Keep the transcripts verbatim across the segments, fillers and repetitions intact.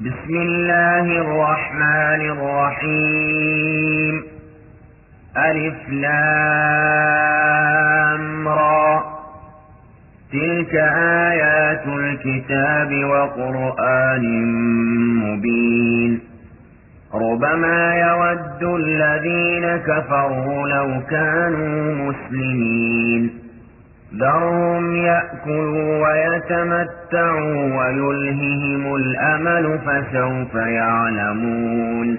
بسم الله الرحمن الرحيم. ألف لام را، تلك آيات الكتاب وقرآن مبين. ربما يود الذين كفروا لو كانوا مسلمين، ذرهم يأكلوا ويتمتعوا ويلههم الأمل فسوف يعلمون.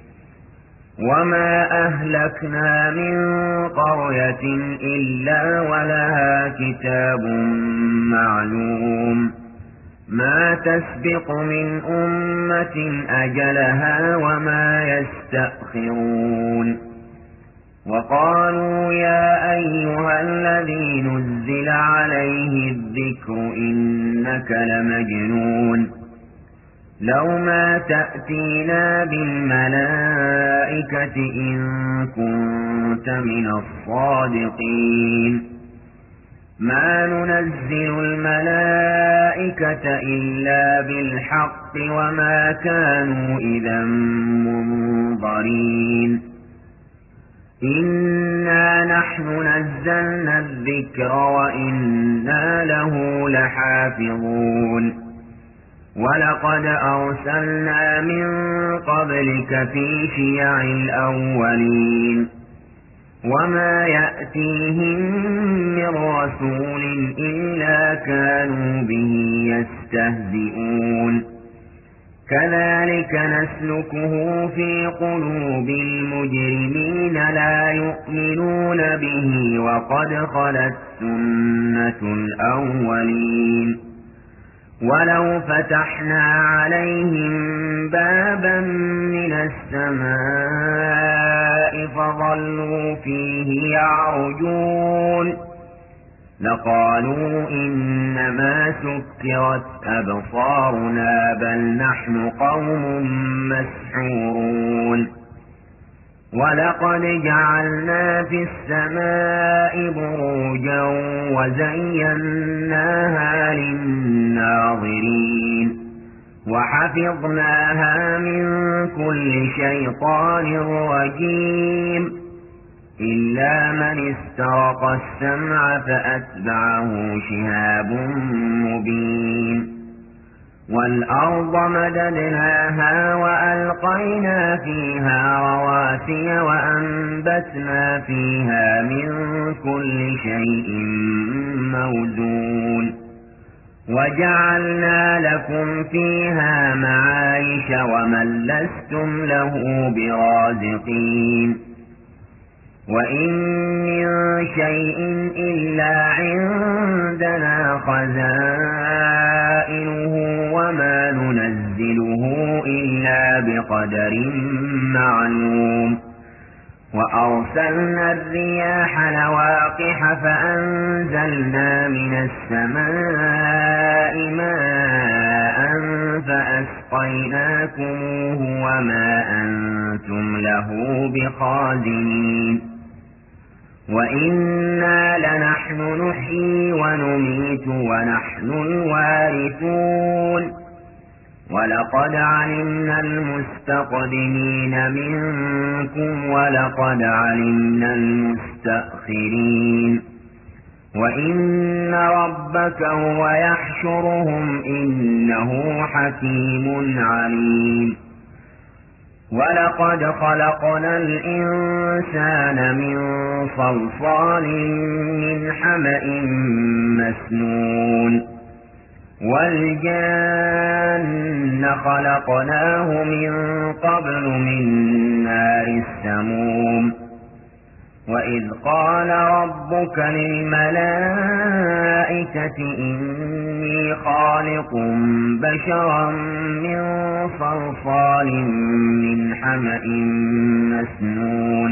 وما أهلكنا من قرية إلا ولها كتاب معلوم، ما تسبق من أمة أجلها وما يستأخرون. وقالوا يا أيها الذي نزل عليه الذكر إنك لمجنون، لو ما تأتينا بالملائكة إن كنت من الصادقين. ما ننزل الملائكة إلا بالحق وما كانوا إذا منظرين. إنا نحن نزلنا الذكر وإنا له لحافظون. ولقد أرسلنا من قبلك في شيع الأولين، وما يأتيهم من رسول إلا كانوا به يستهزئون. كذلك نسلكه في قلوب المجرمين، لا يؤمنون به وقد خلت سنة الأولين. ولو فتحنا عليهم بابا من السماء فظلوا فيه يعرجون لقالوا إنما سكرت أبصارنا بل نحن قوم مسحورون. ولقد جعلنا في السماء بروجا وزيناها للناظرين وحفظناها من كل شيطان رجيم إلا من استرق السمع فأتبعه شهاب مبين. والأرض مددناها وألقينا فيها رواسي وأنبتنا فيها من كل شيء موزون وجعلنا لكم فيها معايش ومن لستم له برازقين. وإن من شيء إلا عندنا خزائنه وما ننزله إلا بقدر معلوم. وأرسلنا الرياح لواقح فأنزلنا من السماء ماء فأسقيناكموه وما أنتم له بخازنين. وإنا لنحن نحيي ونميت ونحن الوارثون. ولقد علمنا المستقدمين منكم ولقد علمنا المستأخرين. وإن ربك هو يحشرهم إنه حكيم عليم. ولقد خلقنا الإنسان من صلصال من حمأ مسنون والجان خلقناه من قبل من نار السموم. وإذ قال ربك للملائكة إني خالق بشرا من صلصال من حمأ مسنون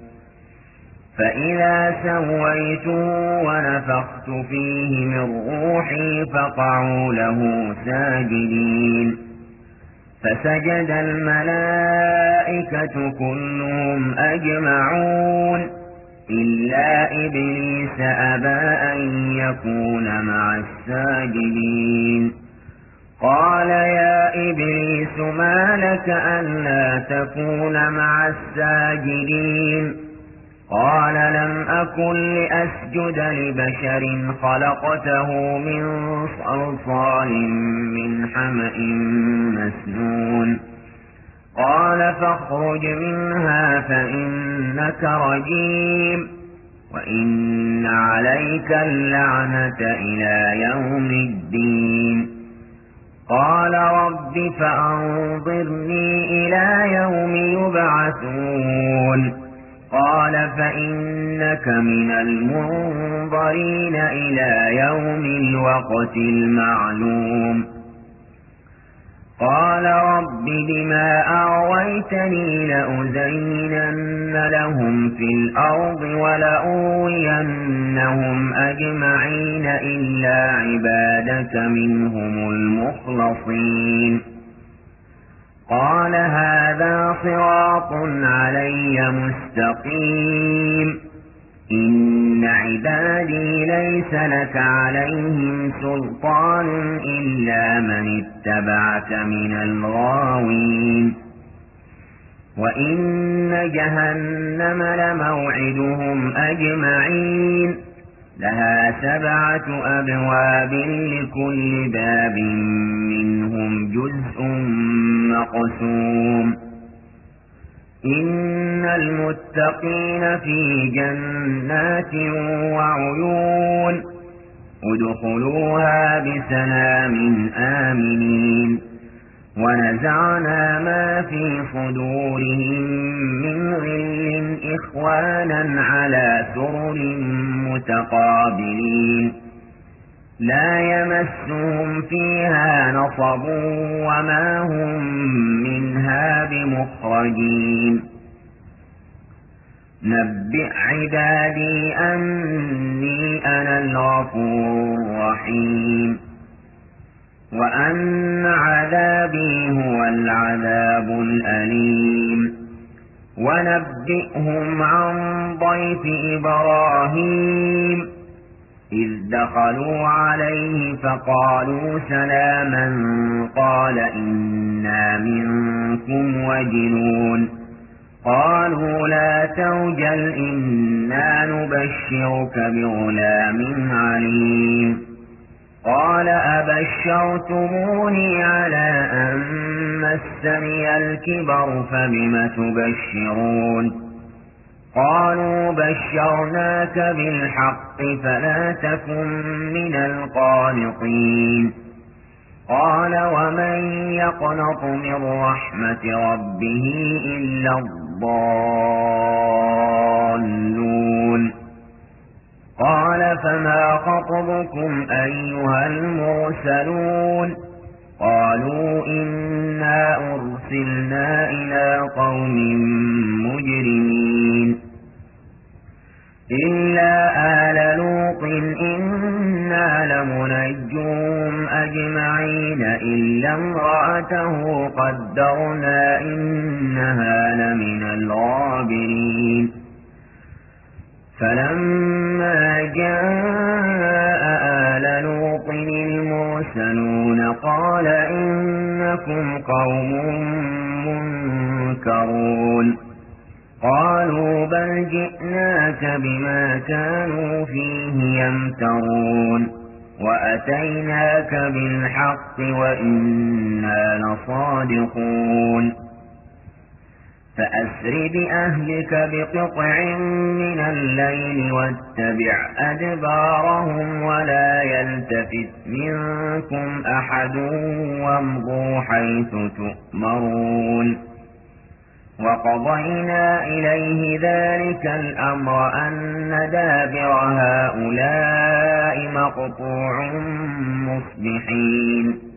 فإذا سويته ونفخت فيه من روحي فقعوا له ساجدين. فسجد الملائكة كلهم أجمعون إلا إبليس أبى أن يكون مع الساجدين قال يا إبليس ما لك ألا تكون مع الساجدين قال لم أكن لأسجد لبشر خلقته من صلصال من حمأ مسنون قال فاخرج منها فإنك رجيم وإن عليك اللعنة إلى يوم الدين قال رب فأنظرني إلى يوم يبعثون قال فإنك من المنظرين إلى يوم الوقت المعلوم قال رب بما أغويتني لأزينن لهم في الأرض ولأغوينهم أجمعين إلا عبادك منهم المخلصين قال هذا صراط علي مستقيم إن عبادي ليس لك عليهم سلطان إلا من اتبعك من الغاوين وإن جهنم لموعدهم أجمعين لها سبعة أبواب لكل باب منهم جزء مقسوم إن المتقين في جنات وعيون ادخلوها بسلام آمنين ونزعنا ما في صدورهم من غل إخوانا على سرر متقابلين لا يمسهم فيها نصب وما هم منها بمخرجين نبئ عبادي أني أنا الغفور الرحيم وأن عذابي هو العذاب الأليم ونبئهم عن ضيف إبراهيم إذ دخلوا عليه فقالوا سلاما قال إنا منكم وجلون قالوا لا توجل إنا نبشرك بغلام عليم قال أبشرتموني على أن مسني الكبر فبم تبشرون قالوا بشرناك بالحق فلا تكن من القانطين قال ومن يقنط من رحمة ربه إلا الضالون قال فما خطبكم أيها المرسلون قالوا إنا أرسلنا إلى قوم مجرمين إلا آل لوط إنا لمنجوهم أجمعين إلا امرأته قدرنا إنها لمن الغابرين فلما جاء آل لوط المرسلون قال إنكم قوم منكرون قالوا بل جئناك بما كانوا فيه يمترون وأتيناك بالحق وإنا لصادقون فأسر بأهلك بقطع من الليل واتبع أدبارهم ولا يلتفت منكم أحد وامضوا حيث تؤمرون وقضينا إليه ذلك الأمر أن دابر هؤلاء مقطوع مصبحين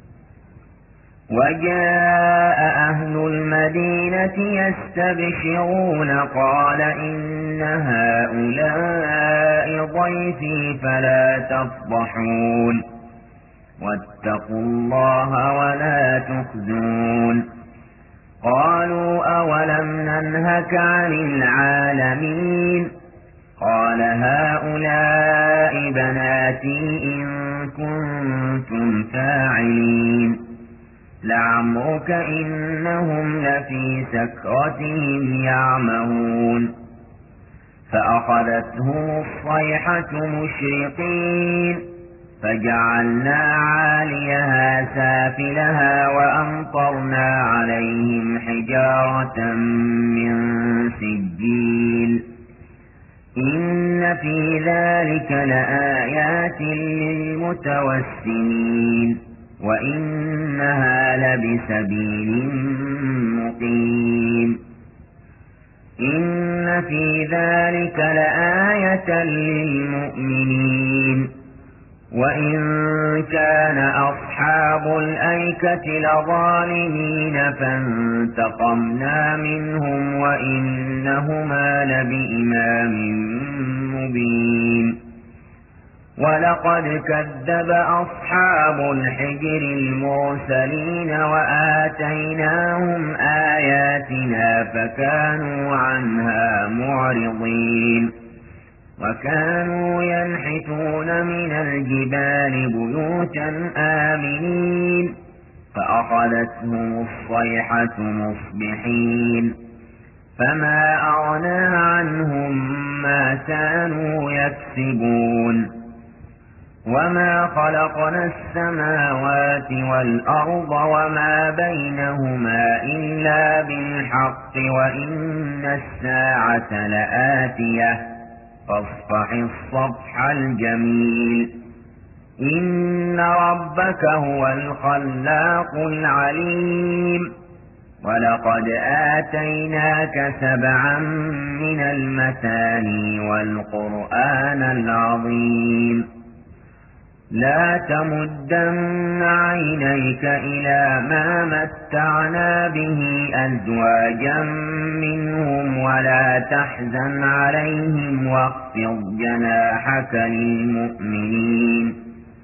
وجاء أهل المدينة يستبشرون قال إن هؤلاء ضيفي فلا تفضحون واتقوا الله ولا تخزون قالوا أولم ننهك عن العالمين قال هؤلاء بناتي إن كنتم كنتم فاعلين لعمرك إنهم لفي سكرتهم يعمهون فأخذتهم الصيحة مشرقين فجعلنا عاليها سافلها وأمطرنا عليهم حجارة من سجيل إن في ذلك لآيات للمتوسمين وإنها لبسبيل مقيم إن في ذلك لآية للمؤمنين وإن كان أصحاب الأيكة لظالمين فانتقمنا منهم وإنهما لبإمام مبين ولقد كذب أصحاب الحجر المرسلين وآتيناهم آياتنا فكانوا عنها معرضين وكانوا ينحتون من الجبال بيوتا آمنين فأخذتهم الصيحة مصبحين فما أغنى عنهم ما كانوا يكسبون وما خلقنا السماوات والأرض وما بينهما إلا بالحق وإن الساعة لآتية فاصفح الصفح الجميل إن ربك هو الخلاق العليم ولقد آتيناك سبعا من المثاني والقرآن العظيم لا تمدن عينيك إلى ما متعنا به أزواجا منهم ولا تحزن عليهم واخفض جناحك للمؤمنين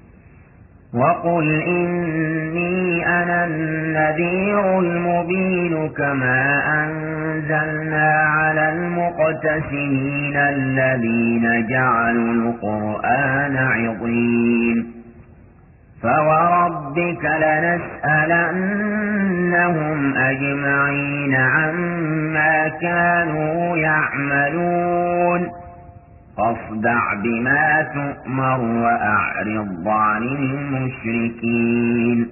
وقل إني أنا النذير المبين كما أنزلنا على المقتسمين الذين جعلوا القرآن عضين فوربك لنسألنهم أجمعين عما كانوا يعملون فاصدع بما تؤمر وأعرض عن المشركين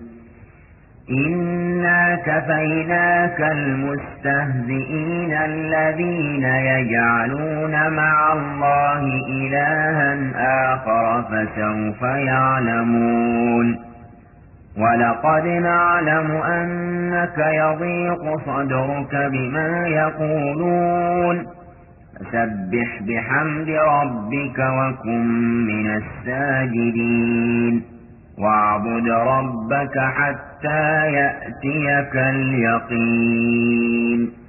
إنا كفيناك المستهزئين الذين يجعلون مع الله إلها آخر فسوف يعلمون ولقد نعلم أنك يضيق صدرك بما يقولون فسبح بحمد ربك وكن من الساجدين واعبد ربك حتى يأتيك اليقين